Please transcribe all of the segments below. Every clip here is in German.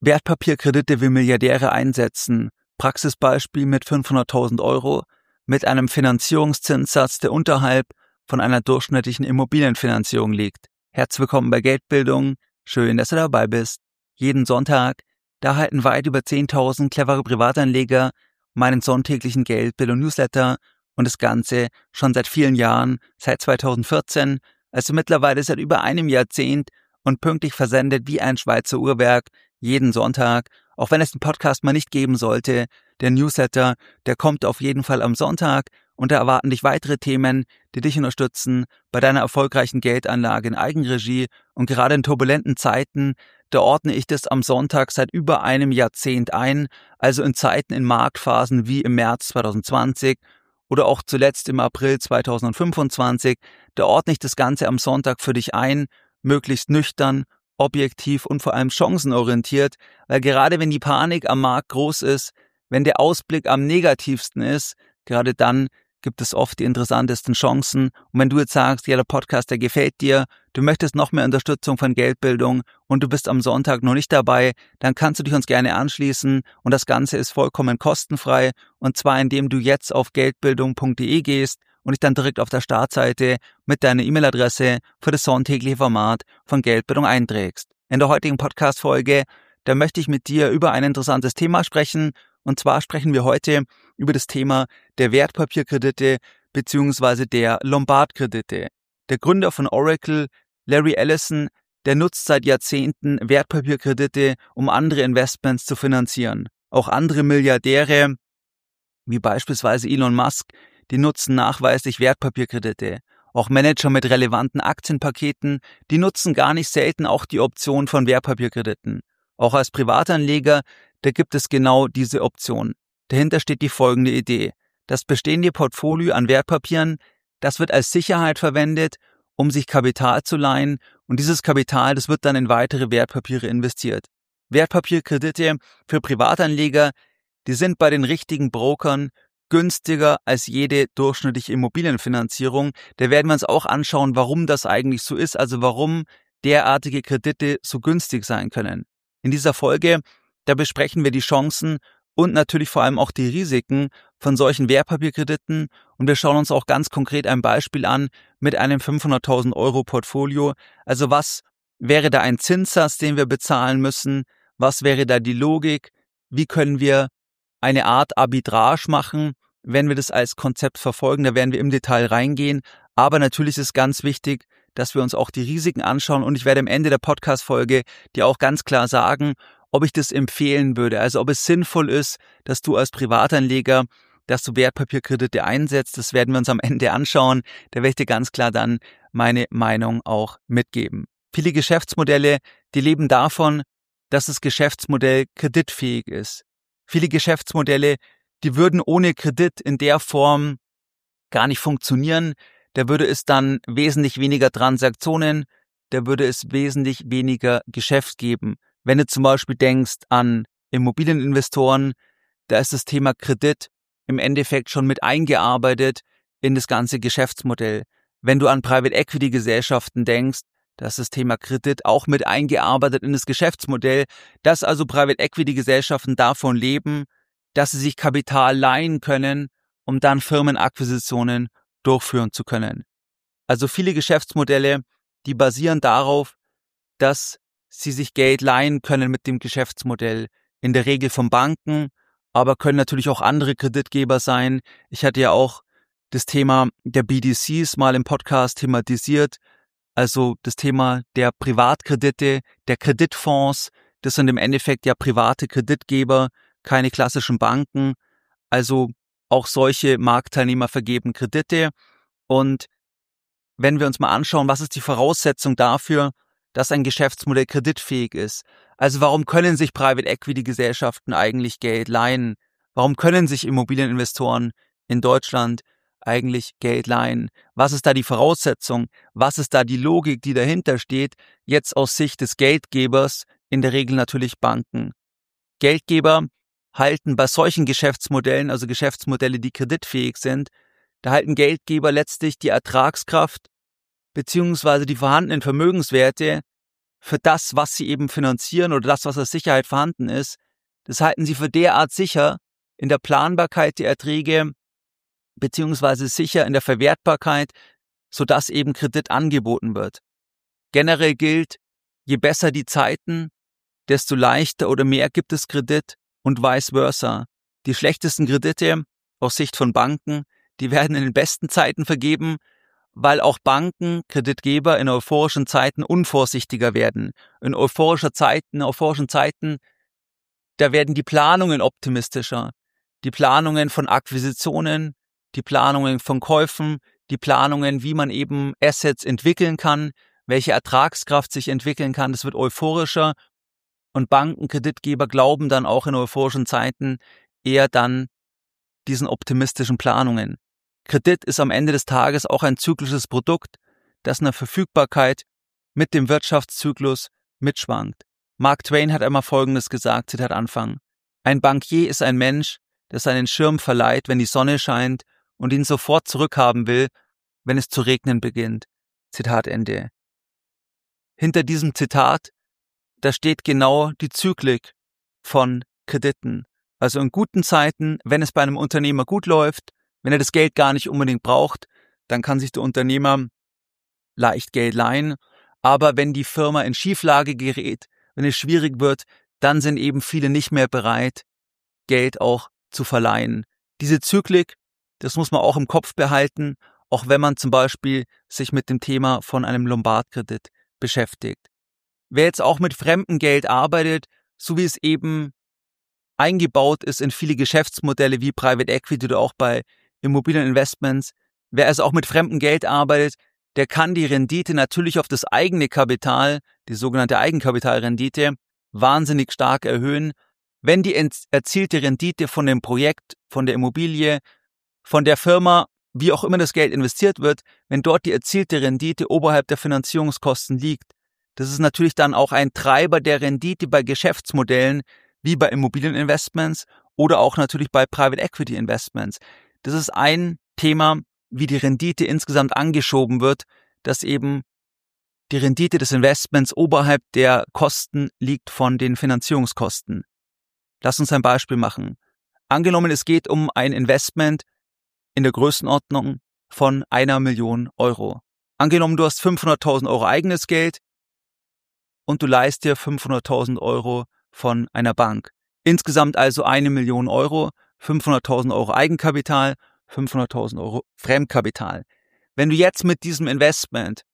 Wertpapierkredite wie Milliardäre einsetzen. Praxisbeispiel mit 500.000 € mit einem Finanzierungszinssatz, der unterhalb von einer durchschnittlichen Immobilienfinanzierung liegt. Herzlich willkommen bei Geldbildung. Schön, dass du dabei bist. Jeden Sonntag, da erhalten weit über 10.000 clevere Privatanleger meinen sonntäglichen Geldbildung-Newsletter und das Ganze schon seit vielen Jahren, seit 2014, also mittlerweile seit über einem Jahrzehnt und pünktlich versendet wie ein Schweizer Uhrwerk jeden Sonntag. Auch wenn es den Podcast mal nicht geben sollte, der Newsletter, der kommt auf jeden Fall am Sonntag und da erwarten dich weitere Themen, die dich unterstützen bei deiner erfolgreichen Geldanlage in Eigenregie. Und gerade in turbulenten Zeiten, da ordne ich das am Sonntag seit über einem Jahrzehnt ein, also in Zeiten in Marktphasen wie im März 2020 oder auch zuletzt im April 2025, da ordne ich das Ganze am Sonntag für dich ein, möglichst nüchtern, objektiv und vor allem chancenorientiert, weil gerade wenn die Panik am Markt groß ist, wenn der Ausblick am negativsten ist, gerade dann gibt es oft die interessantesten Chancen. Und wenn du jetzt sagst, ja, der Podcast, der gefällt dir, du möchtest noch mehr Unterstützung von Geldbildung und du bist am Sonntag noch nicht dabei, dann kannst du dich uns gerne anschließen und das Ganze ist vollkommen kostenfrei und zwar indem du jetzt auf geldbildung.de gehst und dich dann direkt auf der Startseite mit deiner E-Mail-Adresse für das sonntägliche Format von Geldbildung einträgst. In der heutigen Podcast-Folge, da möchte ich mit dir über ein interessantes Thema sprechen. Und zwar sprechen wir heute über das Thema der Wertpapierkredite bzw. der Lombard-Kredite. Der Gründer von Oracle, Larry Ellison, der nutzt seit Jahrzehnten Wertpapierkredite, um andere Investments zu finanzieren. Auch andere Milliardäre, wie beispielsweise Elon Musk, die nutzen nachweislich Wertpapierkredite. Auch Manager mit relevanten Aktienpaketen, die nutzen gar nicht selten auch die Option von Wertpapierkrediten. Auch als Privatanleger, da gibt es genau diese Option. Dahinter steht die folgende Idee. Das bestehende Portfolio an Wertpapieren, das wird als Sicherheit verwendet, um sich Kapital zu leihen und dieses Kapital, das wird dann in weitere Wertpapiere investiert. Wertpapierkredite für Privatanleger, die sind bei den richtigen Brokern günstiger als jede durchschnittliche Immobilienfinanzierung. Da werden wir uns auch anschauen, warum das eigentlich so ist, also warum derartige Kredite so günstig sein können. In dieser Folge, da besprechen wir die Chancen und natürlich vor allem auch die Risiken von solchen Wertpapierkrediten und wir schauen uns auch ganz konkret ein Beispiel an mit einem 500.000 € Portfolio. Also was wäre da ein Zinssatz, den wir bezahlen müssen? Was wäre da die Logik? Wie können wir eine Art Arbitrage machen, wenn wir das als Konzept verfolgen? Da werden wir im Detail reingehen. Aber natürlich ist ganz wichtig, dass wir uns auch die Risiken anschauen und ich werde am Ende der Podcast-Folge dir auch ganz klar sagen, ob ich das empfehlen würde, also ob es sinnvoll ist, dass du als Privatanleger, dass du Wertpapierkredite einsetzt. Das werden wir uns am Ende anschauen. Da werde ich dir ganz klar dann meine Meinung auch mitgeben. Viele Geschäftsmodelle, die leben davon, dass das Geschäftsmodell kreditfähig ist. Viele Geschäftsmodelle, die würden ohne Kredit in der Form gar nicht funktionieren. Da würde es dann wesentlich weniger Transaktionen, da würde es wesentlich weniger Geschäft geben. Wenn du zum Beispiel denkst an Immobilieninvestoren, da ist das Thema Kredit im Endeffekt schon mit eingearbeitet in das ganze Geschäftsmodell. Wenn du an Private Equity Gesellschaften denkst, da ist das Thema Kredit auch mit eingearbeitet in das Geschäftsmodell, dass also Private Equity Gesellschaften davon leben, dass sie sich Kapital leihen können, um dann Firmenakquisitionen durchführen zu können. Also viele Geschäftsmodelle, die basieren darauf, dass sie sich Geld leihen können mit dem Geschäftsmodell. In der Regel von Banken, aber können natürlich auch andere Kreditgeber sein. Ich hatte ja auch das Thema der BDCs mal im Podcast thematisiert. Also das Thema der Privatkredite, der Kreditfonds, das sind im Endeffekt ja private Kreditgeber, keine klassischen Banken. Also auch solche Marktteilnehmer vergeben Kredite. Und wenn wir uns mal anschauen, was ist die Voraussetzung dafür, dass ein Geschäftsmodell kreditfähig ist? Also warum können sich Private Equity Gesellschaften eigentlich Geld leihen? Warum können sich Immobilieninvestoren in Deutschland eigentlich Geld leihen? Was ist da die Voraussetzung? Was ist da die Logik, die dahinter steht? Jetzt aus Sicht des Geldgebers, in der Regel natürlich Banken. Geldgeber halten bei solchen Geschäftsmodellen, also Geschäftsmodelle, die kreditfähig sind, da halten Geldgeber letztlich die Ertragskraft beziehungsweise die vorhandenen Vermögenswerte für das, was sie eben finanzieren oder das, was als Sicherheit vorhanden ist, das halten sie für derart sicher in der Planbarkeit der Erträge beziehungsweise sicher in der Verwertbarkeit, sodass eben Kredit angeboten wird. Generell gilt, je besser die Zeiten, desto leichter oder mehr gibt es Kredit und vice versa. Die schlechtesten Kredite aus Sicht von Banken, die werden in den besten Zeiten vergeben, weil auch Banken, Kreditgeber in euphorischen Zeiten unvorsichtiger werden. In euphorischen Zeiten, da werden die Planungen optimistischer. Die Planungen von Akquisitionen, die Planungen von Käufen, die Planungen, wie man eben Assets entwickeln kann, welche Ertragskraft sich entwickeln kann, das wird euphorischer. Und Banken, Kreditgeber glauben dann auch in euphorischen Zeiten eher dann diesen optimistischen Planungen. Kredit ist am Ende des Tages auch ein zyklisches Produkt, das in der Verfügbarkeit mit dem Wirtschaftszyklus mitschwankt. Mark Twain hat einmal Folgendes gesagt, Zitat Anfang: Ein Bankier ist ein Mensch, der seinen Schirm verleiht, wenn die Sonne scheint und ihn sofort zurückhaben will, wenn es zu regnen beginnt. Zitat Ende. Hinter diesem Zitat, da steht genau die Zyklik von Krediten. Also in guten Zeiten, wenn es bei einem Unternehmer gut läuft, wenn er das Geld gar nicht unbedingt braucht, dann kann sich der Unternehmer leicht Geld leihen. Aber wenn die Firma in Schieflage gerät, wenn es schwierig wird, dann sind eben viele nicht mehr bereit, Geld auch zu verleihen. Diese Zyklik, das muss man auch im Kopf behalten, auch wenn man zum Beispiel sich mit dem Thema von einem Lombardkredit beschäftigt. Wer jetzt auch mit fremdem Geld arbeitet, so wie es eben eingebaut ist in viele Geschäftsmodelle wie Private Equity oder auch bei Immobilieninvestments, wer also auch mit fremdem Geld arbeitet, der kann die Rendite natürlich auf das eigene Kapital, die sogenannte Eigenkapitalrendite, wahnsinnig stark erhöhen, wenn die erzielte Rendite von dem Projekt, von der Immobilie, von der Firma, wie auch immer das Geld investiert wird, wenn dort die erzielte Rendite oberhalb der Finanzierungskosten liegt. Das ist natürlich dann auch ein Treiber der Rendite bei Geschäftsmodellen, wie bei Immobilieninvestments oder auch natürlich bei Private Equity Investments. Das ist ein Thema, wie die Rendite insgesamt angeschoben wird, dass eben die Rendite des Investments oberhalb der Kosten liegt von den Finanzierungskosten. Lass uns ein Beispiel machen. Angenommen, es geht um ein Investment in der Größenordnung von 1 Million Euro. Angenommen, du hast 500.000 Euro eigenes Geld und du leihst dir 500.000 Euro von einer Bank. Insgesamt also 1 Million Euro, 500.000 Euro Eigenkapital, 500.000 Euro Fremdkapital. Wenn du jetzt mit diesem Investment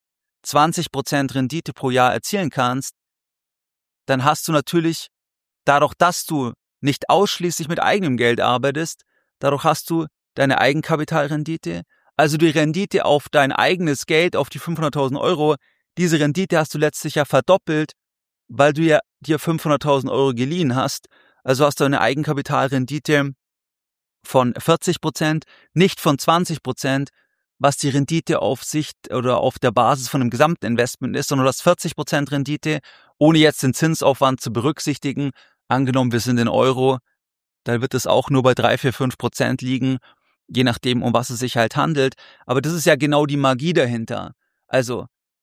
20% Rendite pro Jahr erzielen kannst, dann hast du natürlich, dadurch, dass du nicht ausschließlich mit eigenem Geld arbeitest, dadurch hast du deine Eigenkapitalrendite, also die Rendite auf dein eigenes Geld, auf die 500.000 Euro, diese Rendite hast du letztlich ja verdoppelt, weil du ja dir 500.000 Euro geliehen hast, also hast du eine Eigenkapitalrendite von 40%, nicht von 20%, was die Rendite auf Sicht oder auf der Basis von einem gesamten Investment ist, sondern du hast 40% Rendite, ohne jetzt den Zinsaufwand zu berücksichtigen. Angenommen, wir sind in Euro, da wird es auch nur bei 3, 4, 5% liegen, je nachdem, um was es sich halt handelt. Aber das ist ja genau die Magie dahinter. Also,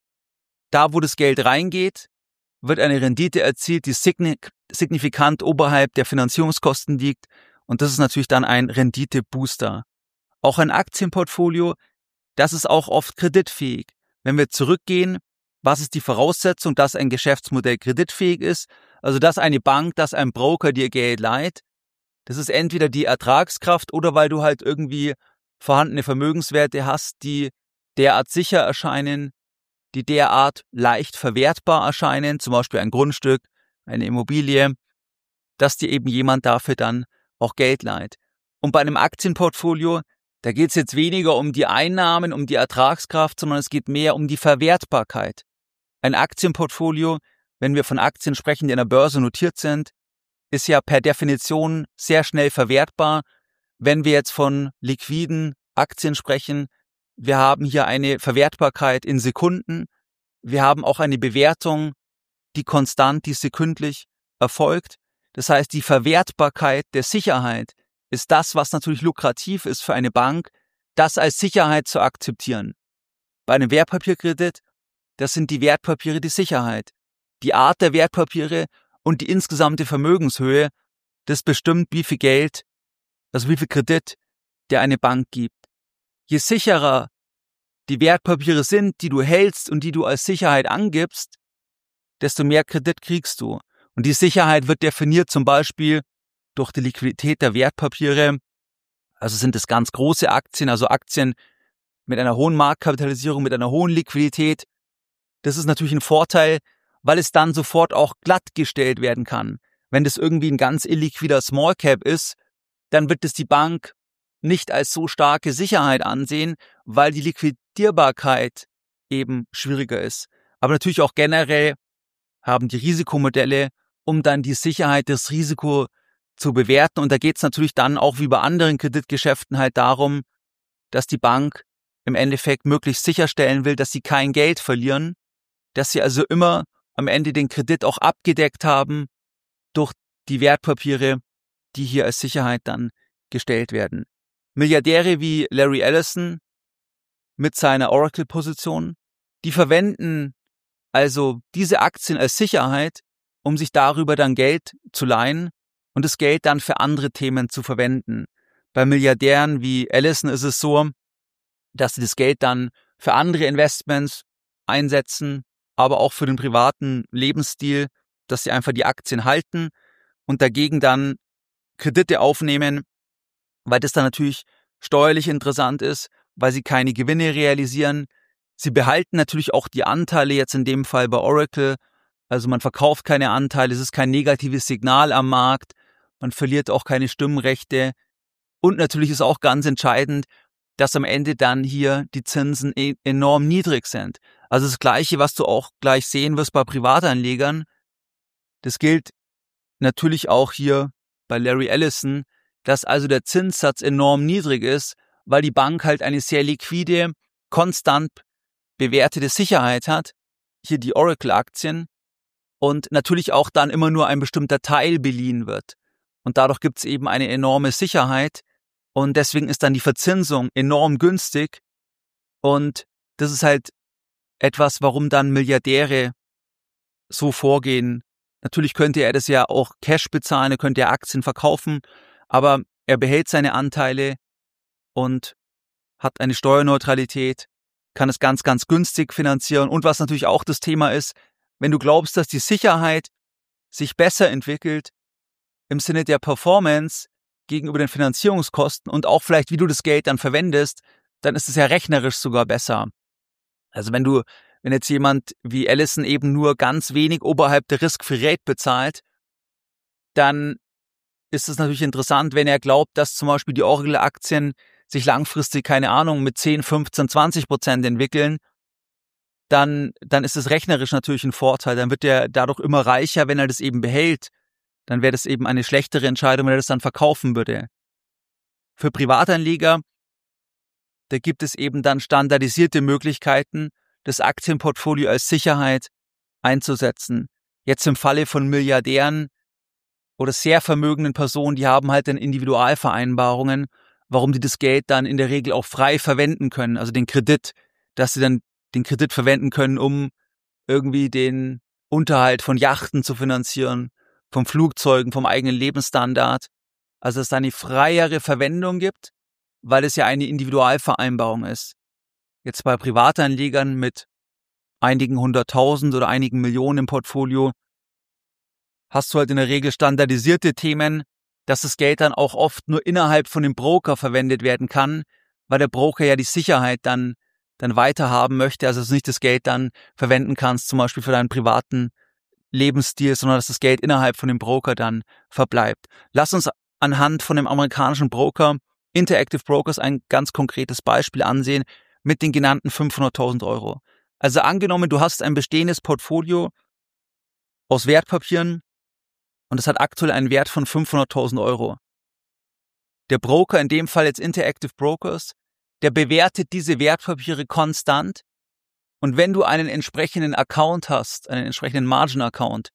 da wo das Geld reingeht, wird eine Rendite erzielt, die signifikant oberhalb der Finanzierungskosten liegt. Und das ist natürlich dann ein Renditebooster. Auch ein Aktienportfolio, das ist auch oft kreditfähig. Wenn wir zurückgehen, was ist die Voraussetzung, dass ein Geschäftsmodell kreditfähig ist? Also, dass eine Bank, dass ein Broker dir Geld leiht. Das ist entweder die Ertragskraft oder weil du halt irgendwie vorhandene Vermögenswerte hast, die derart sicher erscheinen, die derart leicht verwertbar erscheinen, zum Beispiel ein Grundstück, eine Immobilie, dass dir eben jemand dafür dann auch Geld leiht. Und bei einem Aktienportfolio, da geht es jetzt weniger um die Einnahmen, um die Ertragskraft, sondern es geht mehr um die Verwertbarkeit. Ein Aktienportfolio, wenn wir von Aktien sprechen, die an der Börse notiert sind, ist ja per Definition sehr schnell verwertbar. Wenn wir jetzt von liquiden Aktien sprechen, wir haben hier eine Verwertbarkeit in Sekunden. Wir haben auch eine Bewertung, die konstant, die sekündlich erfolgt. Das heißt, die Verwertbarkeit der Sicherheit ist das, was natürlich lukrativ ist für eine Bank, das als Sicherheit zu akzeptieren. Bei einem Wertpapierkredit, das sind die Wertpapiere die Sicherheit. die Art der Wertpapiere und die insgesamte Vermögenshöhe, das bestimmt, wie viel Geld, also wie viel Kredit dir eine Bank gibt. Je sicherer die Wertpapiere sind, die du hältst und die du als Sicherheit angibst, desto mehr Kredit kriegst du. Und die Sicherheit wird definiert zum Beispiel durch die Liquidität der Wertpapiere. Also sind es ganz große Aktien, also Aktien mit einer hohen Marktkapitalisierung, mit einer hohen Liquidität. Das ist natürlich ein Vorteil, weil es dann sofort auch glattgestellt werden kann. Wenn das irgendwie ein ganz illiquider Small Cap ist, dann wird es die Bank nicht als so starke Sicherheit ansehen, weil die Liquidierbarkeit eben schwieriger ist. Aber natürlich auch generell haben die Risikomodelle, um dann die Sicherheit, das Risiko zu bewerten. Und da geht es natürlich dann auch wie bei anderen Kreditgeschäften halt darum, dass die Bank im Endeffekt möglichst sicherstellen will, dass sie kein Geld verlieren, dass sie also immer am Ende den Kredit auch abgedeckt haben durch die Wertpapiere, die hier als Sicherheit dann gestellt werden. Milliardäre wie Larry Ellison mit seiner Oracle-Position, die verwenden also diese Aktien als Sicherheit, um sich darüber dann Geld zu leihen und das Geld dann für andere Themen zu verwenden. Bei Milliardären wie Ellison ist es so, dass sie das Geld dann für andere Investments einsetzen, aber auch für den privaten Lebensstil, dass sie einfach die Aktien halten und dagegen dann Kredite aufnehmen, weil das dann natürlich steuerlich interessant ist, weil sie keine Gewinne realisieren. Sie behalten natürlich auch die Anteile, jetzt in dem Fall bei Oracle. Also man verkauft keine Anteile, es ist kein negatives Signal am Markt, man verliert auch keine Stimmrechte. Und natürlich ist auch ganz entscheidend, dass am Ende dann hier die Zinsen enorm niedrig sind. Also das Gleiche, was du auch gleich sehen wirst bei Privatanlegern, das gilt natürlich auch hier bei Larry Ellison, dass also der Zinssatz enorm niedrig ist, weil die Bank halt eine sehr liquide, konstant bewertete Sicherheit hat, hier die Oracle-Aktien, und natürlich auch dann immer nur ein bestimmter Teil beliehen wird. Und dadurch gibt es eben eine enorme Sicherheit und deswegen ist dann die Verzinsung enorm günstig und das ist halt etwas, warum dann Milliardäre so vorgehen. Natürlich könnte er das ja auch Cash bezahlen, er könnte ja Aktien verkaufen, aber er behält seine Anteile und hat eine Steuerneutralität, kann es ganz, ganz günstig finanzieren. Und was natürlich auch das Thema ist, wenn du glaubst, dass die Sicherheit sich besser entwickelt im Sinne der Performance gegenüber den Finanzierungskosten und auch vielleicht, wie du das Geld dann verwendest, dann ist es ja rechnerisch sogar besser. Also wenn jetzt jemand wie Ellison eben nur ganz wenig oberhalb der Risk-Free Rate bezahlt, dann ist es natürlich interessant, wenn er glaubt, dass zum Beispiel die Oracle-Aktien sich langfristig, keine Ahnung, mit 10, 15, 20% entwickeln, dann ist es rechnerisch natürlich ein Vorteil. Dann wird er dadurch immer reicher, wenn er das eben behält. Dann wäre das eben eine schlechtere Entscheidung, wenn er das dann verkaufen würde. Für Privatanleger, da gibt es eben dann standardisierte Möglichkeiten, das Aktienportfolio als Sicherheit einzusetzen. Jetzt im Falle von Milliardären oder sehr vermögenden Personen, die haben halt dann Individualvereinbarungen, warum die das Geld dann in der Regel auch frei verwenden können, also den Kredit, dass sie dann den Kredit verwenden können, um irgendwie den Unterhalt von Yachten zu finanzieren, von Flugzeugen, vom eigenen Lebensstandard. Also dass es eine freiere Verwendung gibt, weil es ja eine Individualvereinbarung ist. Jetzt bei Privatanlegern mit einigen 100.000 oder einigen Millionen im Portfolio hast du halt in der Regel standardisierte Themen, dass das Geld dann auch oft nur innerhalb von dem Broker verwendet werden kann, weil der Broker ja die Sicherheit dann weiterhaben möchte, also dass du nicht das Geld dann verwenden kannst, zum Beispiel für deinen privaten Lebensstil, sondern dass das Geld innerhalb von dem Broker dann verbleibt. Lass uns anhand von dem amerikanischen Broker Interactive Brokers ein ganz konkretes Beispiel ansehen mit den genannten 500.000 Euro. Also angenommen, du hast ein bestehendes Portfolio aus Wertpapieren und es hat aktuell einen Wert von 500.000 Euro. Der Broker, in dem Fall jetzt Interactive Brokers, der bewertet diese Wertpapiere konstant und wenn du einen entsprechenden Account hast, einen entsprechenden Margin-Account,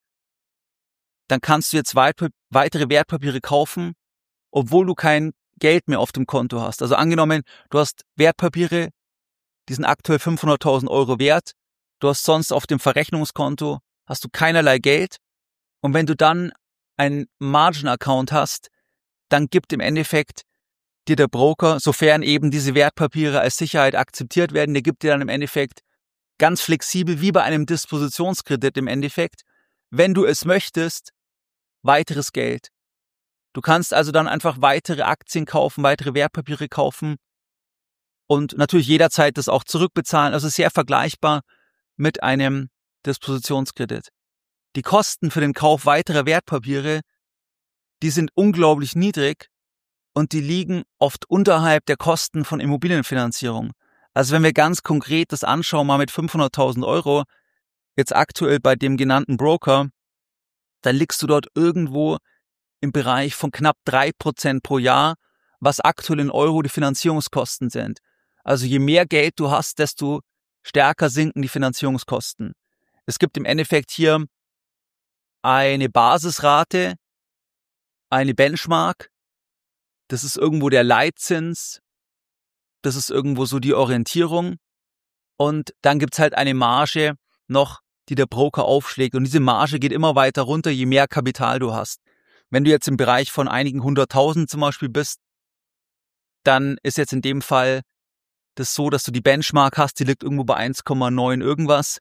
dann kannst du jetzt weitere Wertpapiere kaufen, obwohl du kein Geld mehr auf dem Konto hast. Also angenommen, du hast Wertpapiere, die sind aktuell 500.000 Euro wert, du hast sonst auf dem Verrechnungskonto, hast du keinerlei Geld. Und wenn du dann einen Margin-Account hast, dann gibt im Endeffekt dir der Broker, sofern eben diese Wertpapiere als Sicherheit akzeptiert werden, der gibt dir dann im Endeffekt ganz flexibel, wie bei einem Dispositionskredit im Endeffekt, wenn du es möchtest, weiteres Geld. Du kannst also dann einfach weitere Aktien kaufen, weitere Wertpapiere kaufen und natürlich jederzeit das auch zurückbezahlen. Also sehr vergleichbar mit einem Dispositionskredit. Die Kosten für den Kauf weiterer Wertpapiere, die sind unglaublich niedrig und die liegen oft unterhalb der Kosten von Immobilienfinanzierung. Also wenn wir ganz konkret das anschauen, mal mit 500.000 Euro, jetzt aktuell bei dem genannten Broker, dann liegst du dort irgendwo im Bereich von knapp 3% pro Jahr, was aktuell in Euro die Finanzierungskosten sind. Also je mehr Geld du hast, desto stärker sinken die Finanzierungskosten. Es gibt im Endeffekt hier eine Basisrate, eine Benchmark, das ist irgendwo der Leitzins, das ist irgendwo so die Orientierung und dann gibt's halt eine Marge noch, die der Broker aufschlägt und diese Marge geht immer weiter runter, je mehr Kapital du hast. Wenn du jetzt im Bereich von einigen 100.000 zum Beispiel bist, dann ist jetzt in dem Fall das so, dass du die Benchmark hast, die liegt irgendwo bei 1,9 irgendwas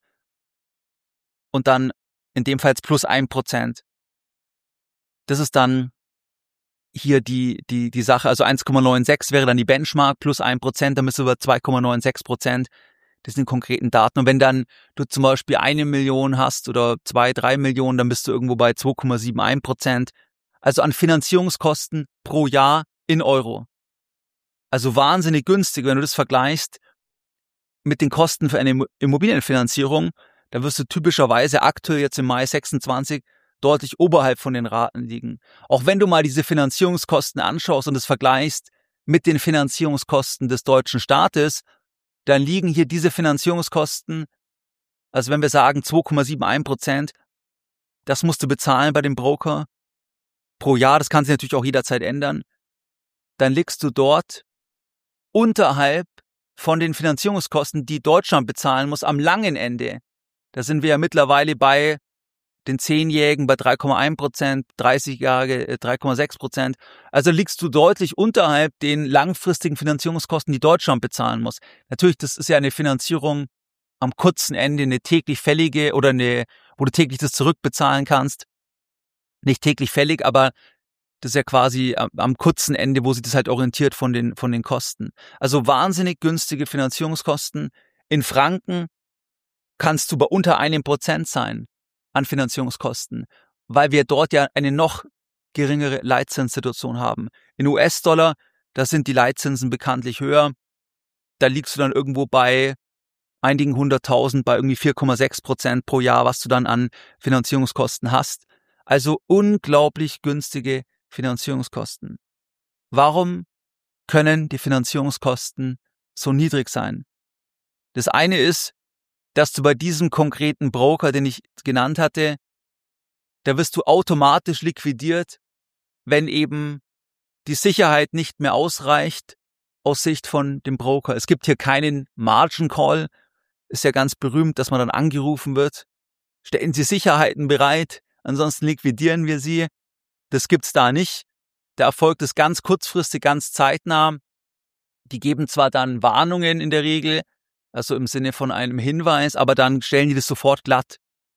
und dann in dem Fall jetzt plus 1%. Das ist dann hier die Sache, also 1,96 wäre dann die Benchmark plus 1%, dann bist du über 2,96%. Das sind konkreten Daten. Und wenn dann du zum Beispiel 1 Million hast oder 2, 3 Millionen, dann bist du irgendwo bei 2,71%. Also an Finanzierungskosten pro Jahr in Euro. Also wahnsinnig günstig, wenn du das vergleichst mit den Kosten für eine Immobilienfinanzierung, da wirst du typischerweise aktuell jetzt im Mai 26 deutlich oberhalb von den Raten liegen. Auch wenn du mal diese Finanzierungskosten anschaust und es vergleichst mit den Finanzierungskosten des deutschen Staates, dann liegen hier diese Finanzierungskosten, also wenn wir sagen 2,71%, das musst du bezahlen bei dem Broker pro Jahr, das kann sich natürlich auch jederzeit ändern, dann liegst du dort unterhalb von den Finanzierungskosten, die Deutschland bezahlen muss, am langen Ende. Da sind wir ja mittlerweile bei den 10-Jährigen bei 3,1%, 30-Jährige 3,6%. Also liegst du deutlich unterhalb den langfristigen Finanzierungskosten, die Deutschland bezahlen muss. Natürlich, das ist ja eine Finanzierung am kurzen Ende, eine täglich fällige oder wo du täglich das zurückbezahlen kannst. Nicht täglich fällig, aber das ist ja quasi am kurzen Ende, wo sich das halt orientiert von den Kosten. Also wahnsinnig günstige Finanzierungskosten. In Franken kannst du bei unter 1% sein an Finanzierungskosten, weil wir dort ja eine noch geringere Leitzinssituation haben. In US-Dollar, da sind die Leitzinsen bekanntlich höher. Da liegst du dann irgendwo bei einigen 100.000, bei irgendwie 4,6% pro Jahr, was du dann an Finanzierungskosten hast. Also unglaublich günstige Finanzierungskosten. Warum können die Finanzierungskosten so niedrig sein? Das eine ist, dass du bei diesem konkreten Broker, den ich genannt hatte, da wirst du automatisch liquidiert, wenn eben die Sicherheit nicht mehr ausreicht aus Sicht von dem Broker. Es gibt hier keinen Margin Call. Ist ja ganz berühmt, dass man dann angerufen wird. Stellen Sie Sicherheiten bereit, ansonsten liquidieren wir Sie. Das gibt's da nicht. Der Erfolg ist ganz kurzfristig, ganz zeitnah. Die geben zwar dann Warnungen in der Regel, also im Sinne von einem Hinweis, aber dann stellen die das sofort glatt.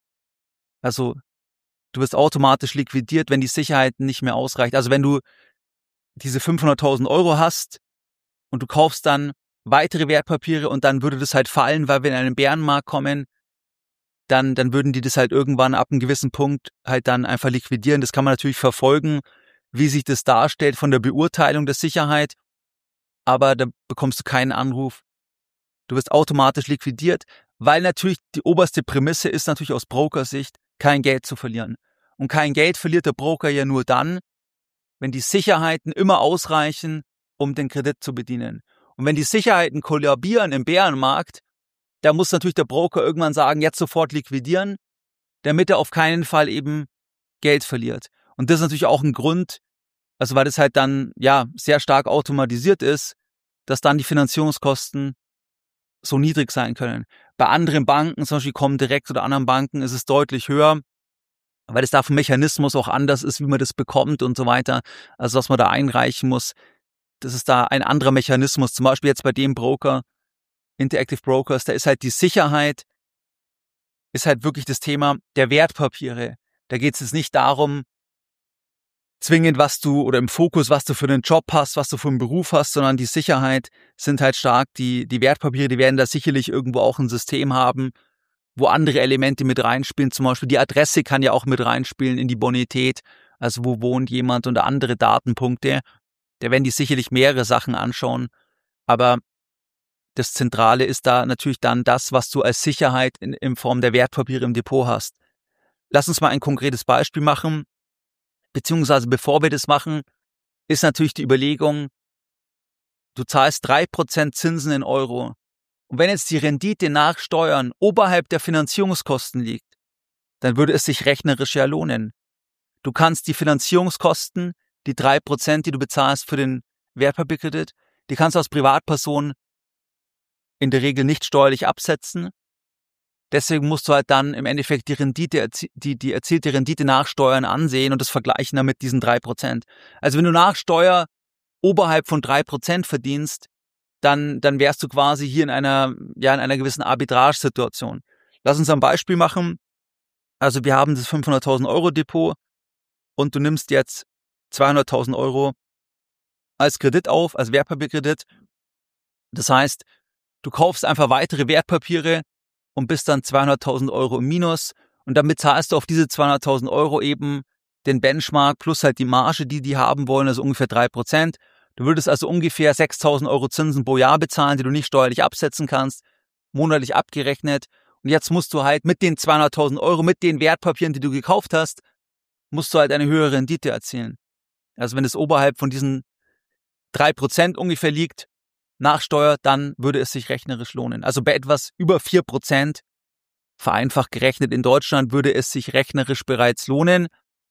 Also du wirst automatisch liquidiert, wenn die Sicherheit nicht mehr ausreicht. Also wenn du diese 500.000 Euro hast und du kaufst dann weitere Wertpapiere und dann würde das halt fallen, weil wir in einen Bärenmarkt kommen, dann würden die das halt irgendwann ab einem gewissen Punkt halt dann einfach liquidieren. Das kann man natürlich verfolgen, wie sich das darstellt von der Beurteilung der Sicherheit, aber da bekommst du keinen Anruf. Du wirst automatisch liquidiert, weil natürlich die oberste Prämisse ist natürlich aus Brokersicht, kein Geld zu verlieren. Und kein Geld verliert der Broker ja nur dann, wenn die Sicherheiten immer ausreichen, um den Kredit zu bedienen. Und wenn die Sicherheiten kollabieren im Bärenmarkt, da muss natürlich der Broker irgendwann sagen, jetzt sofort liquidieren, damit er auf keinen Fall eben Geld verliert. Und das ist natürlich auch ein Grund, also weil das halt dann ja sehr stark automatisiert ist, dass dann die Finanzierungskosten so niedrig sein können. Bei anderen Banken, zum Beispiel Comdirect oder anderen Banken, ist es deutlich höher, weil es da vom Mechanismus auch anders ist, wie man das bekommt und so weiter. Also was man da einreichen muss, das ist da ein anderer Mechanismus. Zum Beispiel jetzt bei dem Broker, Interactive Brokers, da ist halt die Sicherheit, ist halt wirklich das Thema der Wertpapiere. Da geht es jetzt nicht darum, zwingend, was du oder im Fokus, was du für einen Job hast, was du für einen Beruf hast, sondern die Sicherheit sind halt stark. Die Wertpapiere, die werden da sicherlich irgendwo auch ein System haben, wo andere Elemente mit reinspielen. Zum Beispiel die Adresse kann ja auch mit reinspielen in die Bonität. Also wo wohnt jemand und andere Datenpunkte. Da werden die sicherlich mehrere Sachen anschauen. Aber das Zentrale ist da natürlich dann das, was du als Sicherheit in Form der Wertpapiere im Depot hast. Lass uns mal ein konkretes Beispiel machen. Beziehungsweise bevor wir das machen, ist natürlich die Überlegung, du zahlst 3% Zinsen in Euro. Und wenn jetzt die Rendite nach Steuern oberhalb der Finanzierungskosten liegt, dann würde es sich rechnerisch ja lohnen. Du kannst die Finanzierungskosten, die 3%, die du bezahlst für den Wertpapierkredit, die kannst du als Privatperson in der Regel nicht steuerlich absetzen. Deswegen musst du halt dann im Endeffekt die Rendite, die erzielte Rendite nach Steuern ansehen und das vergleichen dann mit diesen 3%. Also wenn du nach Steuer oberhalb von 3% verdienst, dann wärst du quasi hier in einer gewissen Arbitragesituation. Lass uns ein Beispiel machen. Also wir haben das 500.000 Euro Depot und du nimmst jetzt 200.000 Euro als Kredit auf, als Wertpapierkredit. Das heißt, du kaufst einfach weitere Wertpapiere und bist dann 200.000 Euro im Minus und dann bezahlst du auf diese 200.000 Euro eben den Benchmark plus halt die Marge, die haben wollen, also ungefähr 3%. Du würdest also ungefähr 6.000 Euro Zinsen pro Jahr bezahlen, die du nicht steuerlich absetzen kannst, monatlich abgerechnet. Und jetzt musst du halt mit den 200.000 Euro, mit den Wertpapieren, die du gekauft hast, musst du halt eine höhere Rendite erzielen. Also wenn es oberhalb von diesen 3% ungefähr liegt, nach Steuer, dann würde es sich rechnerisch lohnen. Also bei etwas über 4%, vereinfacht gerechnet in Deutschland, würde es sich rechnerisch bereits lohnen,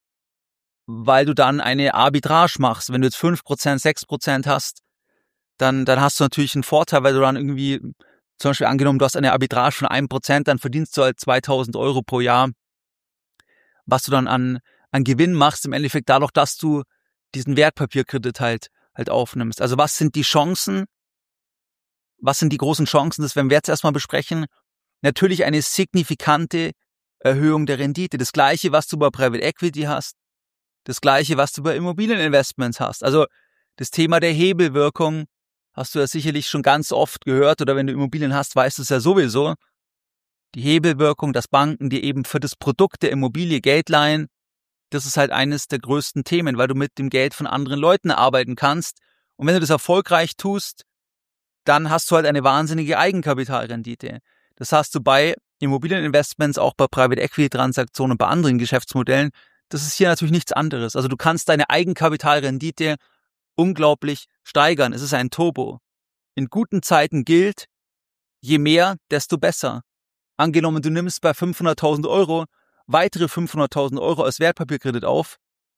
weil du dann eine Arbitrage machst. Wenn du jetzt 5%, 6% hast, dann hast du natürlich einen Vorteil, weil du dann irgendwie, zum Beispiel angenommen, du hast eine Arbitrage von 1%, dann verdienst du halt 2.000 Euro pro Jahr, was du dann an Gewinn machst, im Endeffekt dadurch, dass du diesen Wertpapierkredit halt aufnimmst. Also was sind die Chancen? Was sind die großen Chancen? Das werden wir jetzt erstmal besprechen. Natürlich eine signifikante Erhöhung der Rendite. Das Gleiche, was du bei Private Equity hast. Das Gleiche, was du bei Immobilieninvestments hast. Also das Thema der Hebelwirkung hast du ja sicherlich schon ganz oft gehört oder wenn du Immobilien hast, weißt du es ja sowieso. Die Hebelwirkung, dass Banken dir eben für das Produkt der Immobilie Geld leihen, das ist halt eines der größten Themen, weil du mit dem Geld von anderen Leuten arbeiten kannst. Und wenn du das erfolgreich tust, dann hast du halt eine wahnsinnige Eigenkapitalrendite. Das hast du bei Immobilieninvestments, auch bei Private Equity Transaktionen und bei anderen Geschäftsmodellen. Das ist hier natürlich nichts anderes. Also du kannst deine Eigenkapitalrendite unglaublich steigern. Es ist ein Turbo. In guten Zeiten gilt, je mehr, desto besser. Angenommen, du nimmst bei 500.000 Euro weitere 500.000 Euro als Wertpapierkredit auf.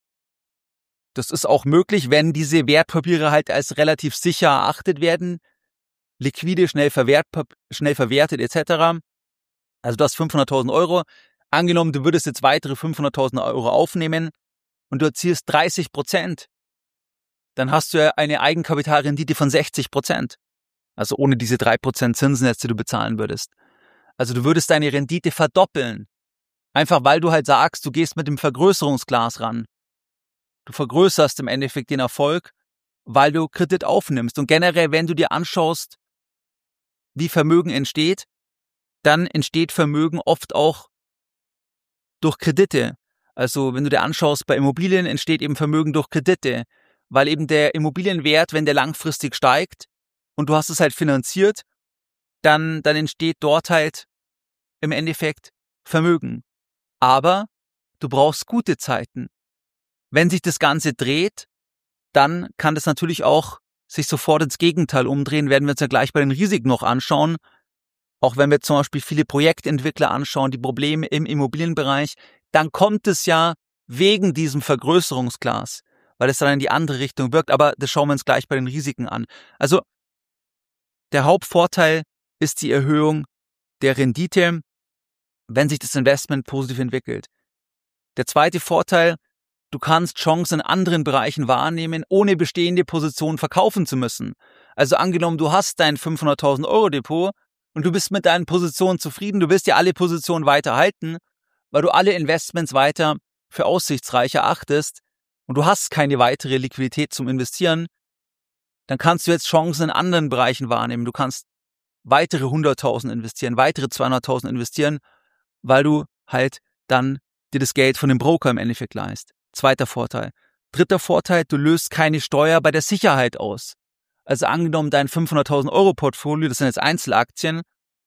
Das ist auch möglich, wenn diese Wertpapiere halt als relativ sicher erachtet werden, liquide, schnell verwertet etc. Also du hast 500.000 Euro. Angenommen, du würdest jetzt weitere 500.000 Euro aufnehmen und du erzielst 30%. Dann hast du ja eine Eigenkapitalrendite von 60%. Also ohne diese 3% Zinsen jetzt, die du bezahlen würdest. Also du würdest deine Rendite verdoppeln. Einfach weil du halt sagst, du gehst mit dem Vergrößerungsglas ran. Du vergrößerst im Endeffekt den Erfolg, weil du Kredit aufnimmst. Und generell, wenn du dir anschaust, wie Vermögen entsteht, dann entsteht Vermögen oft auch durch Kredite. Also wenn du dir anschaust, bei Immobilien entsteht eben Vermögen durch Kredite, weil eben der Immobilienwert, wenn der langfristig steigt und du hast es halt finanziert, dann entsteht dort halt im Endeffekt Vermögen. Aber du brauchst gute Zeiten. Wenn sich das Ganze dreht, dann kann das natürlich auch sich sofort ins Gegenteil umdrehen, werden wir uns ja gleich bei den Risiken noch anschauen. Auch wenn wir zum Beispiel viele Projektentwickler anschauen, die Probleme im Immobilienbereich, dann kommt es ja wegen diesem Vergrößerungsglas, weil es dann in die andere Richtung wirkt. Aber das schauen wir uns gleich bei den Risiken an. Also der Hauptvorteil ist die Erhöhung der Rendite, wenn sich das Investment positiv entwickelt. Der zweite Vorteil, du kannst Chancen in anderen Bereichen wahrnehmen, ohne bestehende Positionen verkaufen zu müssen. Also angenommen, du hast dein 500.000 Euro Depot und du bist mit deinen Positionen zufrieden, du willst ja alle Positionen weiter halten, weil du alle Investments weiter für aussichtsreich erachtest und du hast keine weitere Liquidität zum Investieren, dann kannst du jetzt Chancen in anderen Bereichen wahrnehmen. Du kannst weitere 100.000 investieren, weitere 200.000 investieren, weil du halt dann dir das Geld von dem Broker im Endeffekt leist. Zweiter Vorteil. Dritter Vorteil, du löst keine Steuer bei der Sicherheit aus. Also angenommen, dein 500.000 Euro Portfolio, das sind jetzt Einzelaktien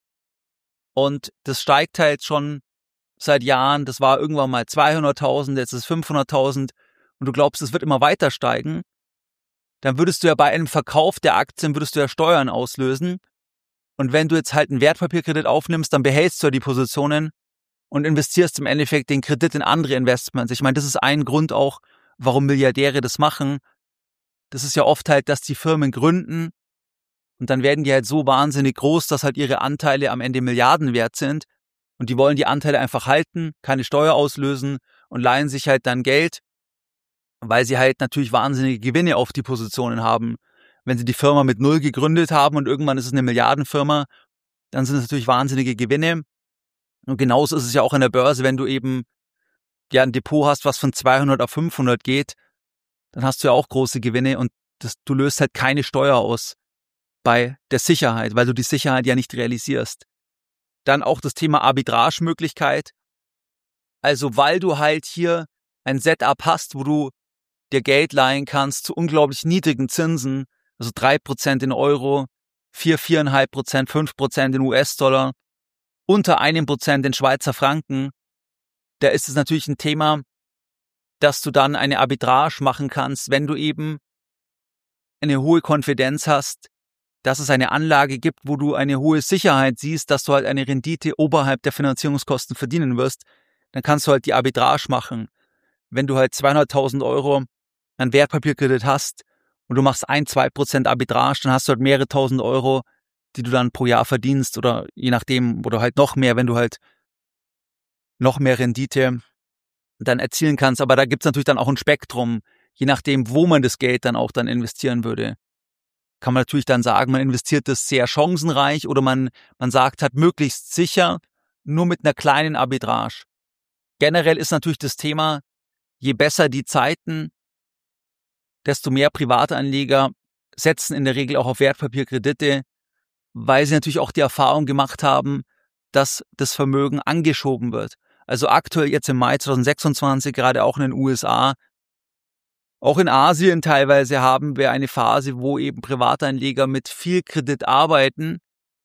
und das steigt halt schon seit Jahren, das war irgendwann mal 200.000, jetzt ist es 500.000 und du glaubst, es wird immer weiter steigen, dann würdest du ja bei einem Verkauf der Aktien, würdest du ja Steuern auslösen. Und wenn du jetzt halt einen Wertpapierkredit aufnimmst, dann behältst du ja die Positionen und investierst im Endeffekt den Kredit in andere Investments. Ich meine, das ist ein Grund auch, warum Milliardäre das machen. Das ist ja oft halt, dass die Firmen gründen und dann werden die halt so wahnsinnig groß, dass halt ihre Anteile am Ende Milliarden wert sind und die wollen die Anteile einfach halten, keine Steuer auslösen und leihen sich halt dann Geld, weil sie halt natürlich wahnsinnige Gewinne auf die Positionen haben. Wenn sie die Firma mit 0 gegründet haben und irgendwann ist es eine Milliardenfirma, dann sind es natürlich wahnsinnige Gewinne. Und genauso ist es ja auch an der Börse, wenn du eben ja ein Depot hast, was von 200 auf 500 geht, dann hast du ja auch große Gewinne und du löst halt keine Steuer aus bei der Sicherheit, weil du die Sicherheit ja nicht realisierst. Dann auch das Thema Arbitragemöglichkeit. Also weil du halt hier ein Setup hast, wo du dir Geld leihen kannst zu unglaublich niedrigen Zinsen, also 3% in Euro, 4,5%, 5% in US-Dollar, unter 1% in Schweizer Franken, da ist es natürlich ein Thema, dass du dann eine Arbitrage machen kannst, wenn du eben eine hohe Konfidenz hast, dass es eine Anlage gibt, wo du eine hohe Sicherheit siehst, dass du halt eine Rendite oberhalb der Finanzierungskosten verdienen wirst, dann kannst du halt die Arbitrage machen. Wenn du halt 200.000 Euro an Wertpapierkredit hast und du machst 1-2% Arbitrage, dann hast du halt mehrere tausend Euro, die du dann pro Jahr verdienst oder je nachdem, oder halt noch mehr, wenn du halt noch mehr Rendite dann erzielen kannst. Aber da gibt's natürlich dann auch ein Spektrum, je nachdem, wo man das Geld dann auch dann investieren würde. Kann man natürlich dann sagen, man investiert das sehr chancenreich oder man sagt halt möglichst sicher, nur mit einer kleinen Arbitrage. Generell ist natürlich das Thema, je besser die Zeiten, desto mehr Privatanleger setzen in der Regel auch auf Wertpapierkredite, weil sie natürlich auch die Erfahrung gemacht haben, dass das Vermögen angeschoben wird. Also aktuell jetzt im Mai 2026, gerade auch in den USA, auch in Asien teilweise haben wir eine Phase, wo eben Privatanleger mit viel Kredit arbeiten,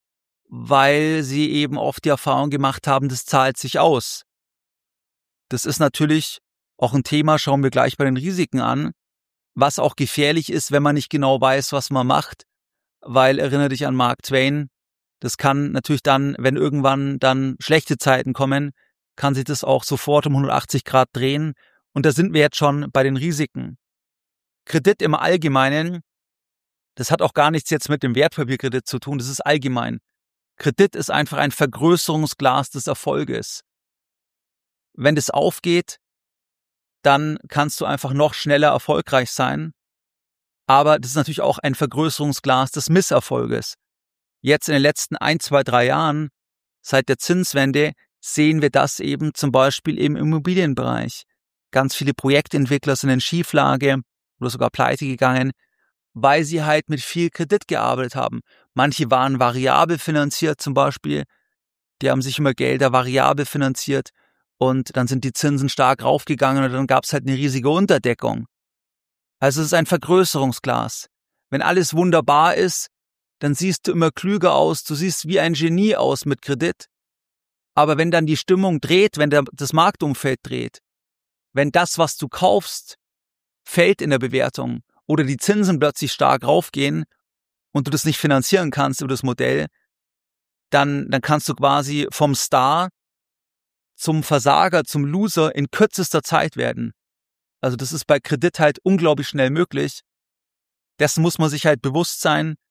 weil sie eben oft die Erfahrung gemacht haben, das zahlt sich aus. Das ist natürlich auch ein Thema, schauen wir gleich bei den Risiken an, was auch gefährlich ist, wenn man nicht genau weiß, was man macht, weil erinnere dich an Mark Twain, das kann natürlich dann, wenn irgendwann dann schlechte Zeiten kommen, kann sich das auch sofort um 180 Grad drehen und da sind wir jetzt schon bei den Risiken. Kredit im Allgemeinen, das hat auch gar nichts jetzt mit dem Wertpapierkredit zu tun, das ist allgemein. Kredit ist einfach ein Vergrößerungsglas des Erfolges. Wenn das aufgeht, dann kannst du einfach noch schneller erfolgreich sein. Aber das ist natürlich auch ein Vergrößerungsglas des Misserfolges. Jetzt in den letzten 1, 2, 3 Jahren, seit der Zinswende, sehen wir das eben zum Beispiel im Immobilienbereich. Ganz viele Projektentwickler sind in Schieflage oder sogar pleite gegangen, weil sie halt mit viel Kredit gearbeitet haben. Manche waren variabel finanziert zum Beispiel, die haben sich immer Gelder variabel finanziert und dann sind die Zinsen stark raufgegangen und dann gab es halt eine riesige Unterdeckung. Also es ist ein Vergrößerungsglas. Wenn alles wunderbar ist, dann siehst du immer klüger aus, du siehst wie ein Genie aus mit Kredit. Aber wenn dann die Stimmung dreht, wenn das Marktumfeld dreht, wenn das, was du kaufst, fällt in der Bewertung oder die Zinsen plötzlich stark raufgehen und du das nicht finanzieren kannst über das Modell, dann kannst du quasi vom Star zum Versager, zum Loser in kürzester Zeit werden. Also das ist bei Kredit halt unglaublich schnell möglich. Dessen muss man sich halt bewusst sein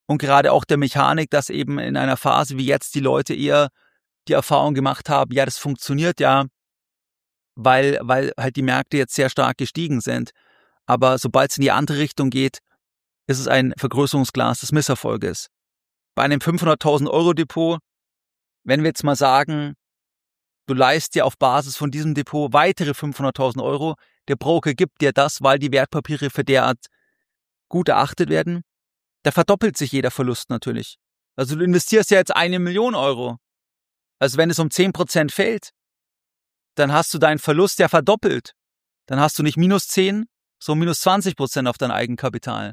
und gerade auch der Mechanik, dass eben in einer Phase wie jetzt die Leute eher die Erfahrung gemacht haben, ja, das funktioniert ja, weil halt die Märkte jetzt sehr stark gestiegen sind. Aber sobald es in die andere Richtung geht, ist es ein Vergrößerungsglas des Misserfolges. Bei einem 500.000 Euro Depot, wenn wir jetzt mal sagen, du leihst dir auf Basis von diesem Depot weitere 500.000 Euro, der Broker gibt dir das, weil die Wertpapiere für derart gut erachtet werden, da verdoppelt sich jeder Verlust natürlich. Also du investierst ja jetzt 1 Million Euro. Also wenn es um 10% fällt, dann hast du deinen Verlust ja verdoppelt. Dann hast du nicht minus 10, sondern minus 20% auf dein Eigenkapital.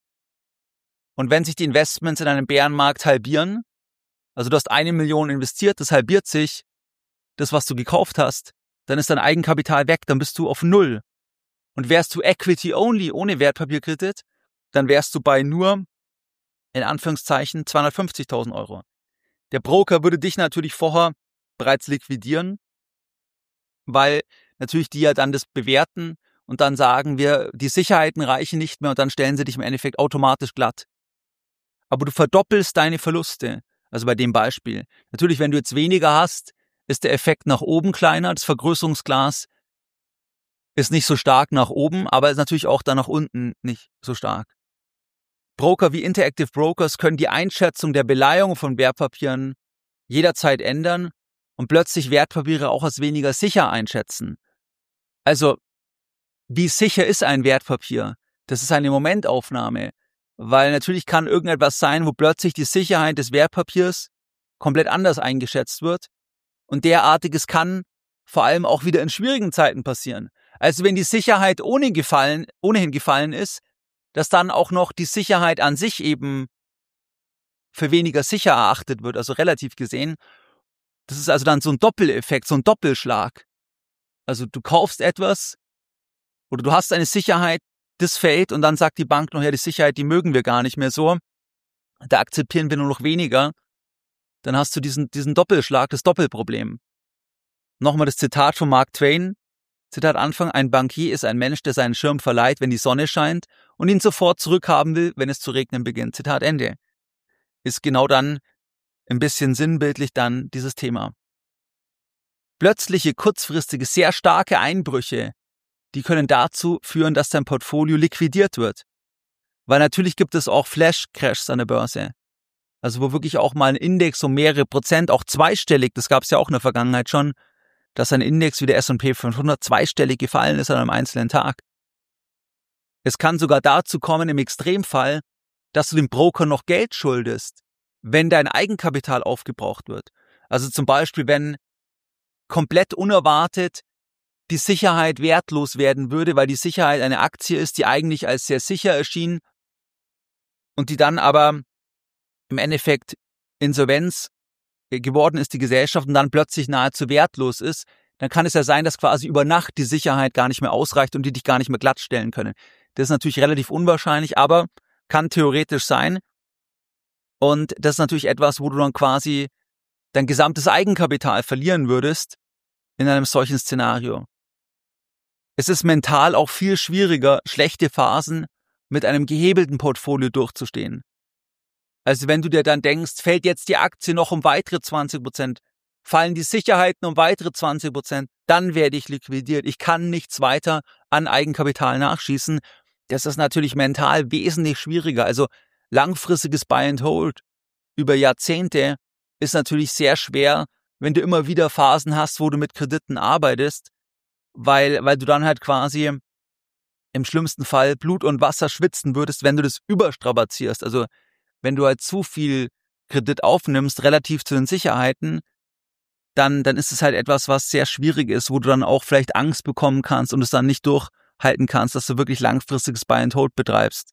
Und wenn sich die Investments in einem Bärenmarkt halbieren, also du hast 1 Million investiert, das halbiert sich, das, was du gekauft hast, dann ist dein Eigenkapital weg, dann bist du auf 0. Und wärst du Equity only, ohne Wertpapierkredit, dann wärst du bei nur, in Anführungszeichen, 250.000 Euro. Der Broker würde dich natürlich vorher bereits liquidieren, weil natürlich die ja dann das bewerten und dann sagen wir, die Sicherheiten reichen nicht mehr und dann stellen sie dich im Endeffekt automatisch glatt. Aber du verdoppelst deine Verluste, also bei dem Beispiel. Natürlich, wenn du jetzt weniger hast, ist der Effekt nach oben kleiner, das Vergrößerungsglas ist nicht so stark nach oben, aber ist natürlich auch dann nach unten nicht so stark. Broker wie Interactive Brokers können die Einschätzung der Beleihung von Wertpapieren jederzeit ändern und plötzlich Wertpapiere auch als weniger sicher einschätzen. Also, wie sicher ist ein Wertpapier? Das ist eine Momentaufnahme, weil natürlich kann irgendetwas sein, wo plötzlich die Sicherheit des Wertpapiers komplett anders eingeschätzt wird und derartiges kann vor allem auch wieder in schwierigen Zeiten passieren. Also wenn die Sicherheit ohnehin gefallen ist, dass dann auch noch die Sicherheit an sich eben für weniger sicher erachtet wird, also relativ gesehen. Das ist also dann so ein Doppeleffekt, so ein Doppelschlag. Also du kaufst etwas oder du hast eine Sicherheit, das fällt und dann sagt die Bank noch, ja, die Sicherheit, die mögen wir gar nicht mehr so. Da akzeptieren wir nur noch weniger. Dann hast du diesen Doppelschlag, das Doppelproblem. Nochmal das Zitat von Mark Twain. Zitat Anfang, ein Bankier ist ein Mensch, der seinen Schirm verleiht, wenn die Sonne scheint und ihn sofort zurückhaben will, wenn es zu regnen beginnt. Zitat Ende. Ist genau dann ein bisschen sinnbildlich dann dieses Thema. Plötzliche, kurzfristige, sehr starke Einbrüche, die können dazu führen, dass dein Portfolio liquidiert wird. Weil natürlich gibt es auch Flash-Crashs an der Börse. Also wo wirklich auch mal ein Index um mehrere Prozent, auch zweistellig, das gab es ja auch in der Vergangenheit schon, dass ein Index wie der S&P 500 zweistellig gefallen ist an einem einzelnen Tag. Es kann sogar dazu kommen, im Extremfall, dass du dem Broker noch Geld schuldest, wenn dein Eigenkapital aufgebraucht wird. Also zum Beispiel, wenn komplett unerwartet die Sicherheit wertlos werden würde, weil die Sicherheit eine Aktie ist, die eigentlich als sehr sicher erschien und die dann aber im Endeffekt Insolvenz geworden ist, die Gesellschaft, und dann plötzlich nahezu wertlos ist, dann kann es ja sein, dass quasi über Nacht die Sicherheit gar nicht mehr ausreicht und die dich gar nicht mehr glattstellen können. Das ist natürlich relativ unwahrscheinlich, aber kann theoretisch sein. Und das ist natürlich etwas, wo du dann quasi dein gesamtes Eigenkapital verlieren würdest in einem solchen Szenario. Es ist mental auch viel schwieriger, schlechte Phasen mit einem gehebelten Portfolio durchzustehen. Also wenn du dir dann denkst, fällt jetzt die Aktie noch um weitere 20%, fallen die Sicherheiten um weitere 20%, dann werde ich liquidiert. Ich kann nichts weiter an Eigenkapital nachschießen. Das ist natürlich mental wesentlich schwieriger. Also langfristiges Buy and Hold über Jahrzehnte ist natürlich sehr schwer, wenn du immer wieder Phasen hast, wo du mit Krediten arbeitest, weil du dann halt quasi im schlimmsten Fall Blut und Wasser schwitzen würdest, wenn du das überstrapazierst. Also wenn du halt zu viel Kredit aufnimmst, relativ zu den Sicherheiten, dann ist es halt etwas, was sehr schwierig ist, wo du dann auch vielleicht Angst bekommen kannst und es dann nicht durchhalten kannst, dass du wirklich langfristiges Buy and Hold betreibst.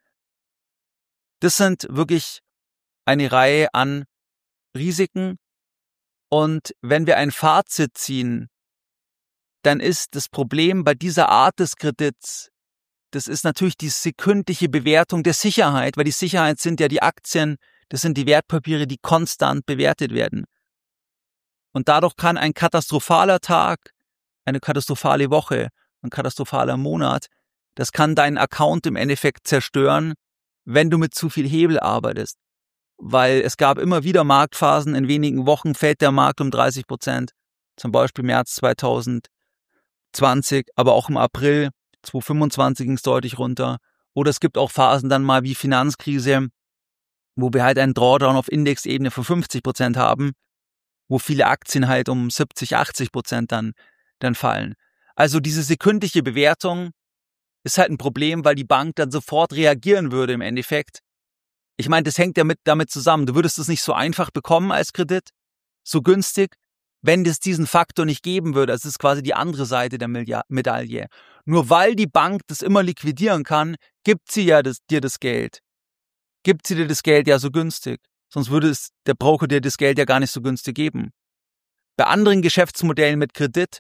Das sind wirklich eine Reihe an Risiken. Und wenn wir ein Fazit ziehen, dann ist das Problem bei dieser Art des Kredits, das ist natürlich die sekündliche Bewertung der Sicherheit, weil die Sicherheit sind ja die Aktien, das sind die Wertpapiere, die konstant bewertet werden. Und dadurch kann ein katastrophaler Tag, eine katastrophale Woche, ein katastrophaler Monat, das kann deinen Account im Endeffekt zerstören, wenn du mit zu viel Hebel arbeitest. weil es gab immer wieder Marktphasen. In wenigen Wochen fällt der Markt um 30%, zum Beispiel März 2020, aber auch im April 2025 ging es deutlich runter. Oder es gibt auch Phasen dann mal wie Finanzkrise, wo wir halt einen Drawdown auf Indexebene von 50% haben, wo viele Aktien halt um 70-80% dann fallen. Also diese sekündliche Bewertung ist halt ein Problem, weil die Bank dann sofort reagieren würde im Endeffekt. Ich meine, das hängt ja damit zusammen. Du würdest es nicht so einfach bekommen als Kredit, so günstig, wenn es diesen Faktor nicht geben würde. Das ist quasi die andere Seite der Medaille. Nur weil die Bank das immer liquidieren kann, gibt sie ja dir das Geld. Gibt sie dir das Geld ja so günstig. Sonst würde der Broker dir das Geld ja gar nicht so günstig geben. Bei anderen Geschäftsmodellen mit Kredit,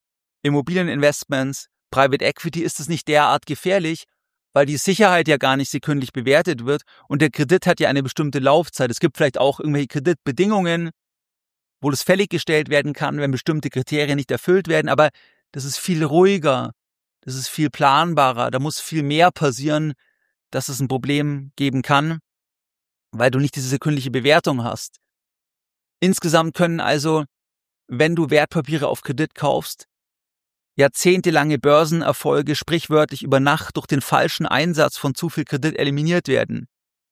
Immobilieninvestments, Private Equity ist es nicht derart gefährlich, weil die Sicherheit ja gar nicht sekündlich bewertet wird und der Kredit hat ja eine bestimmte Laufzeit. Es gibt vielleicht auch irgendwelche Kreditbedingungen, wo das fällig gestellt werden kann, wenn bestimmte Kriterien nicht erfüllt werden, aber das ist viel ruhiger, das ist viel planbarer, da muss viel mehr passieren, dass es ein Problem geben kann, weil du nicht diese sekündliche Bewertung hast. Insgesamt können also, wenn du Wertpapiere auf Kredit kaufst, jahrzehntelange Börsenerfolge sprichwörtlich über Nacht durch den falschen Einsatz von zu viel Kredit eliminiert werden.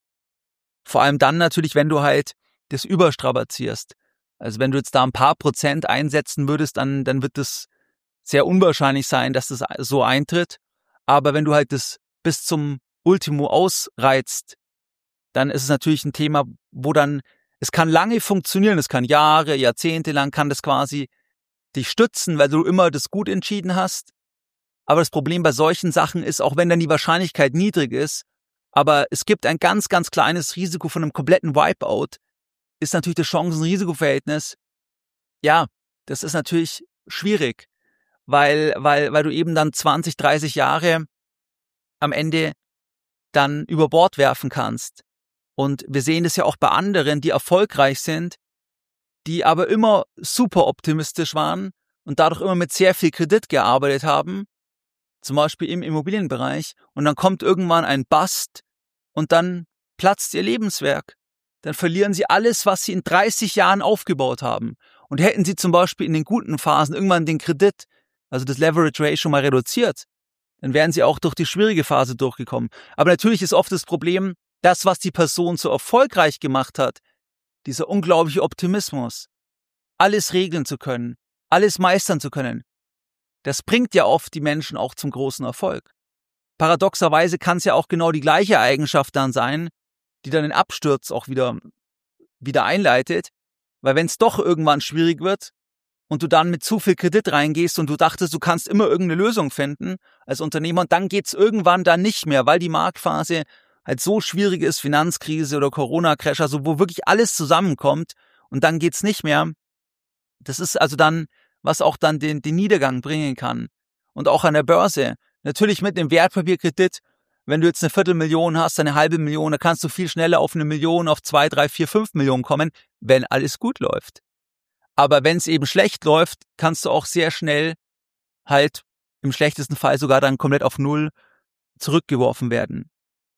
Vor allem dann natürlich, wenn du halt das überstrapazierst. Also wenn du jetzt da ein paar Prozent einsetzen würdest, dann wird es sehr unwahrscheinlich sein, dass das so eintritt. Aber wenn du halt das bis zum Ultimo ausreizt, dann ist es natürlich ein Thema, wo dann, es kann lange funktionieren, es kann Jahre, Jahrzehnte lang kann das quasi dich stützen, weil du immer das gut entschieden hast. Aber das Problem bei solchen Sachen ist, auch wenn dann die Wahrscheinlichkeit niedrig ist, aber es gibt ein ganz, ganz kleines Risiko von einem kompletten Wipeout, ist natürlich das Chancen-Risiko-Verhältnis, ja, das ist natürlich schwierig, weil du eben dann 20, 30 Jahre am Ende dann über Bord werfen kannst. Und wir sehen das ja auch bei anderen, die erfolgreich sind, die aber immer super optimistisch waren und dadurch immer mit sehr viel Kredit gearbeitet haben, zum Beispiel im Immobilienbereich, und dann kommt irgendwann ein Bust und dann platzt ihr Lebenswerk. Dann verlieren sie alles, was sie in 30 Jahren aufgebaut haben. Und hätten sie zum Beispiel in den guten Phasen irgendwann den Kredit, also das Leverage Ratio mal reduziert, dann wären sie auch durch die schwierige Phase durchgekommen. Aber natürlich ist oft das Problem, das, was die Person so erfolgreich gemacht hat, dieser unglaubliche Optimismus, alles regeln zu können, alles meistern zu können, das bringt ja oft die Menschen auch zum großen Erfolg. Paradoxerweise kann es ja auch genau die gleiche Eigenschaft dann sein, die dann den Absturz auch wieder einleitet, weil wenn es doch irgendwann schwierig wird und du dann mit zu viel Kredit reingehst und du dachtest, du kannst immer irgendeine Lösung finden als Unternehmer, und dann geht's irgendwann dann nicht mehr, weil die Marktphase halt so schwierig ist, Finanzkrise oder Corona-Crash, also wo wirklich alles zusammenkommt und dann geht's nicht mehr. Das ist also dann, was auch dann den Niedergang bringen kann. Und auch an der Börse. Natürlich mit einem Wertpapierkredit, wenn du jetzt 250.000 hast, 500.000, dann kannst du viel schneller auf 1 Million, auf 2, 3, 4, 5 Millionen kommen, wenn alles gut läuft. Aber wenn es eben schlecht läuft, kannst du auch sehr schnell halt im schlechtesten Fall sogar dann komplett auf Null zurückgeworfen werden.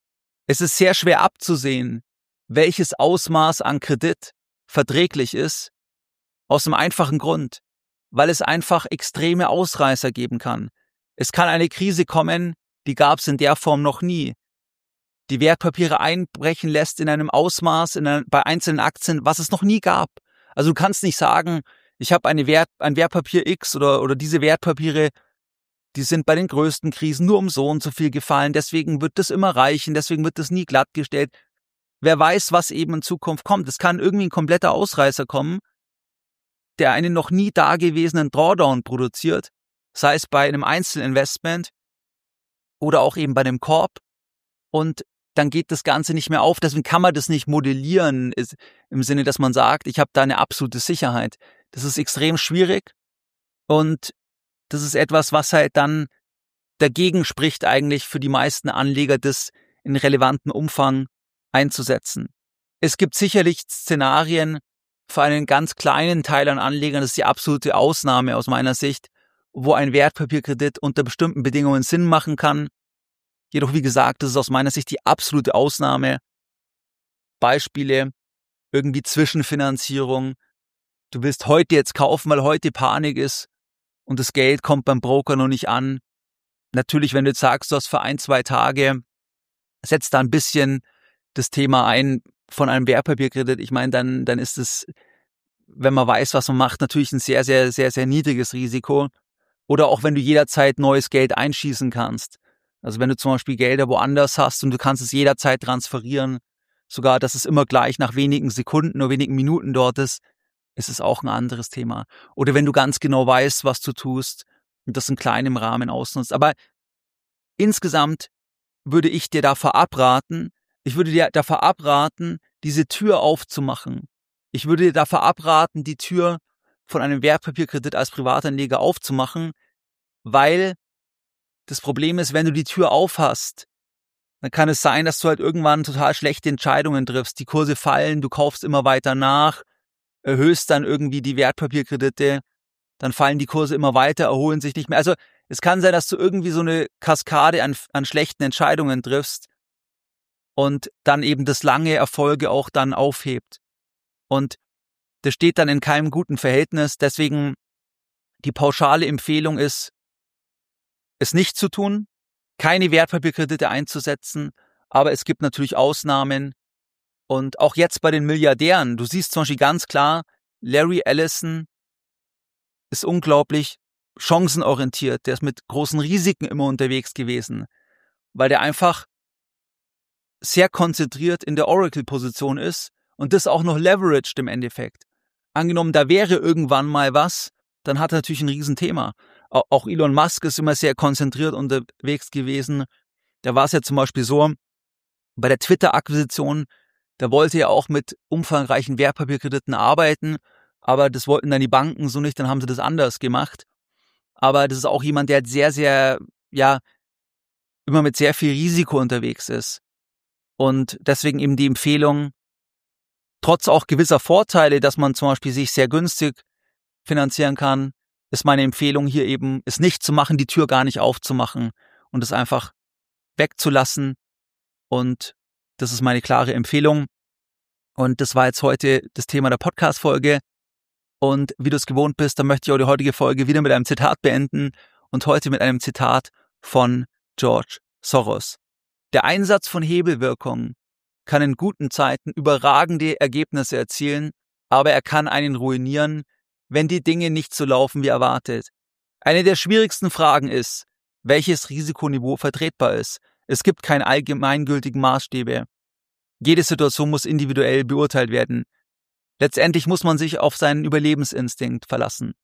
Es ist sehr schwer abzusehen, welches Ausmaß an Kredit verträglich ist, aus dem einfachen Grund, weil es einfach extreme Ausreißer geben kann. Es kann eine Krise kommen, die gab es in der Form noch nie. Die Wertpapiere einbrechen lässt in einem Ausmaß bei einzelnen Aktien, was es noch nie gab. Also du kannst nicht sagen, ich habe ein Wertpapier X oder diese Wertpapiere, die sind bei den größten Krisen nur um so und so viel gefallen, deswegen wird das immer reichen, deswegen wird das nie glattgestellt. Wer weiß, was eben in Zukunft kommt. Es kann irgendwie ein kompletter Ausreißer kommen, der einen noch nie dagewesenen Drawdown produziert, sei es bei einem Einzelinvestment oder auch eben bei einem Korb, und dann geht das Ganze nicht mehr auf. Deswegen kann man das nicht modellieren, im Sinne, dass man sagt, ich habe da eine absolute Sicherheit. Das ist extrem schwierig und das ist etwas, was halt dann dagegen spricht eigentlich für die meisten Anleger, das in relevantem Umfang einzusetzen. Es gibt sicherlich Szenarien für einen ganz kleinen Teil an Anlegern, das ist die absolute Ausnahme aus meiner Sicht, wo ein Wertpapierkredit unter bestimmten Bedingungen Sinn machen kann. Jedoch, wie gesagt, das ist aus meiner Sicht die absolute Ausnahme. Beispiele, irgendwie Zwischenfinanzierung. Du willst heute jetzt kaufen, weil heute Panik ist und das Geld kommt beim Broker noch nicht an. Natürlich, wenn du jetzt sagst, du hast für 1-2 Tage, setzt da ein bisschen das Thema ein von einem Wertpapierkredit. Ich meine, dann ist es, wenn man weiß, was man macht, natürlich ein sehr, sehr, sehr, sehr niedriges Risiko. Oder auch wenn du jederzeit neues Geld einschießen kannst. Also wenn du zum Beispiel Gelder woanders hast und du kannst es jederzeit transferieren, sogar, dass es immer gleich nach wenigen Sekunden oder wenigen Minuten dort ist es auch ein anderes Thema. Oder wenn du ganz genau weißt, was du tust und das in kleinem Rahmen ausnutzt. Aber insgesamt würde ich dir davor abraten, diese Tür aufzumachen. Ich würde dir davor abraten, die Tür von einem Wertpapierkredit als Privatanleger aufzumachen, weil das Problem ist, wenn du die Tür aufhast, dann kann es sein, dass du halt irgendwann total schlechte Entscheidungen triffst. Die Kurse fallen, du kaufst immer weiter nach, erhöhst dann irgendwie die Wertpapierkredite, dann fallen die Kurse immer weiter, erholen sich nicht mehr. Also es kann sein, dass du irgendwie so eine Kaskade an schlechten Entscheidungen triffst und dann eben das lange Erfolge auch dann aufhebt. Und das steht dann in keinem guten Verhältnis. Deswegen die pauschale Empfehlung ist, es nicht zu tun, keine Wertpapierkredite einzusetzen, aber es gibt natürlich Ausnahmen. Und auch jetzt bei den Milliardären, du siehst zum Beispiel ganz klar, Larry Ellison ist unglaublich chancenorientiert, der ist mit großen Risiken immer unterwegs gewesen, weil der einfach sehr konzentriert in der Oracle-Position ist und das auch noch leveraged im Endeffekt. Angenommen, da wäre irgendwann mal was, dann hat er natürlich ein Riesenthema. Auch Elon Musk ist immer sehr konzentriert unterwegs gewesen. Da war es ja zum Beispiel so, bei der Twitter-Akquisition, da wollte er auch mit umfangreichen Wertpapierkrediten arbeiten, aber das wollten dann die Banken so nicht, dann haben sie das anders gemacht. Aber das ist auch jemand, der sehr, sehr, immer mit sehr viel Risiko unterwegs ist. Und deswegen eben die Empfehlung, trotz auch gewisser Vorteile, dass man zum Beispiel sich sehr günstig finanzieren kann, ist meine Empfehlung hier eben, es nicht zu machen, die Tür gar nicht aufzumachen und es einfach wegzulassen. Und das ist meine klare Empfehlung. Und das war jetzt heute das Thema der Podcast-Folge. Und wie du es gewohnt bist, dann möchte ich auch die heutige Folge wieder mit einem Zitat beenden und heute mit einem Zitat von George Soros. Der Einsatz von Hebelwirkung kann in guten Zeiten überragende Ergebnisse erzielen, aber er kann einen ruinieren, wenn die Dinge nicht so laufen wie erwartet. Eine der schwierigsten Fragen ist, welches Risikoniveau vertretbar ist. Es gibt keine allgemeingültigen Maßstäbe. Jede Situation muss individuell beurteilt werden. Letztendlich muss man sich auf seinen Überlebensinstinkt verlassen.